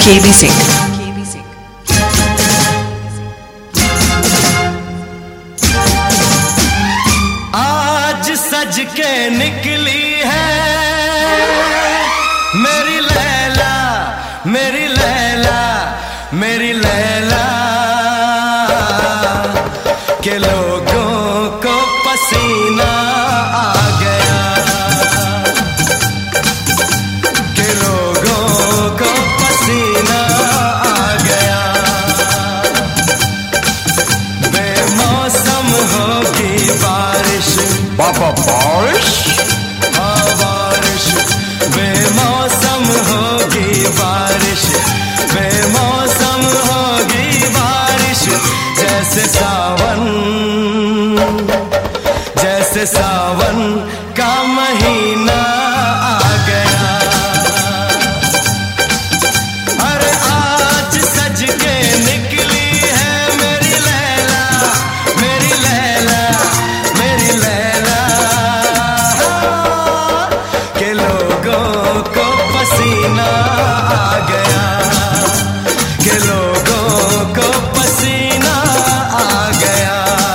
KB Singh। आज सज के निकली है मेरी लैला, मेरी लैला, मेरी लैला के लोगों को पसीना आ गया, के लोगों को पसीना आ गया। बेमौसम होगी बारिश, पापा बारिश, हाँ बारिश, बेमौसम होगी बारिश, बेमौसम होगी बारिश। जैसे सावन, जैसे सावन का महीना आ गया। अरे आज सज के निकली है मेरी लैला, मेरी लैला, मेरी लैला के लोगों को पसीना आ गया, के लोगों को पसीना आ गया।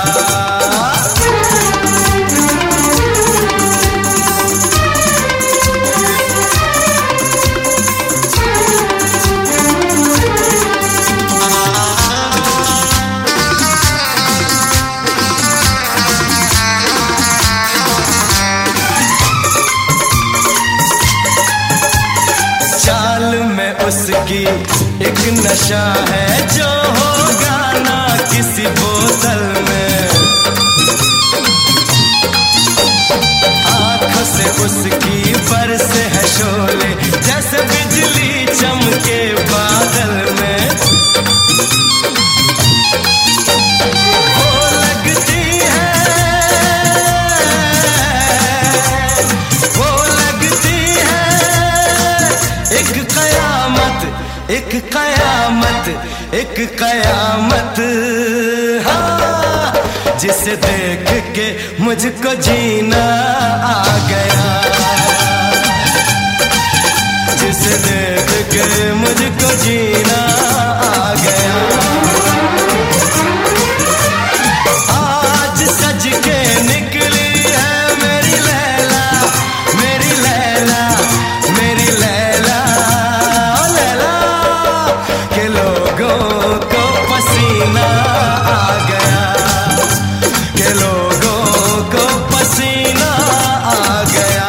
चाल में उसकी एक नशा है जो होगा ना किसी बोतल में। आंखों से उसकी बरसे है शोले जैसे बिजली चमके बादल में। वो लगती है, वो लगती है एक कयामत, एक कयामत, एक कयामत, हाँ जिसे देख के मुझको जीना आ गया, जिसे देख के मुझको जीना आ गया। आज सज के निकली है मेरी लैला, मेरी लैला, मेरी लैला, लैला के लोगों को पसीना आ गया, के लोगों को पसीना आ गया।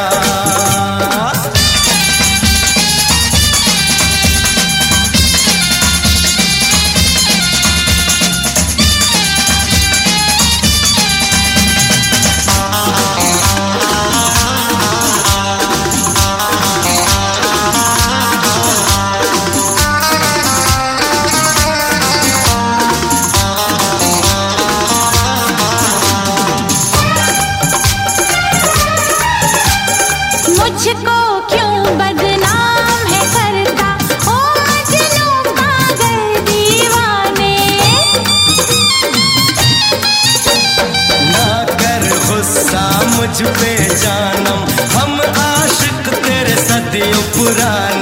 मुझको क्यों बदनाम है करता, ओ मजनू पागल दीवाने। ना कर गुस्सा मुझ पे जानम, हम आशिक तेरे सदियों पुराने।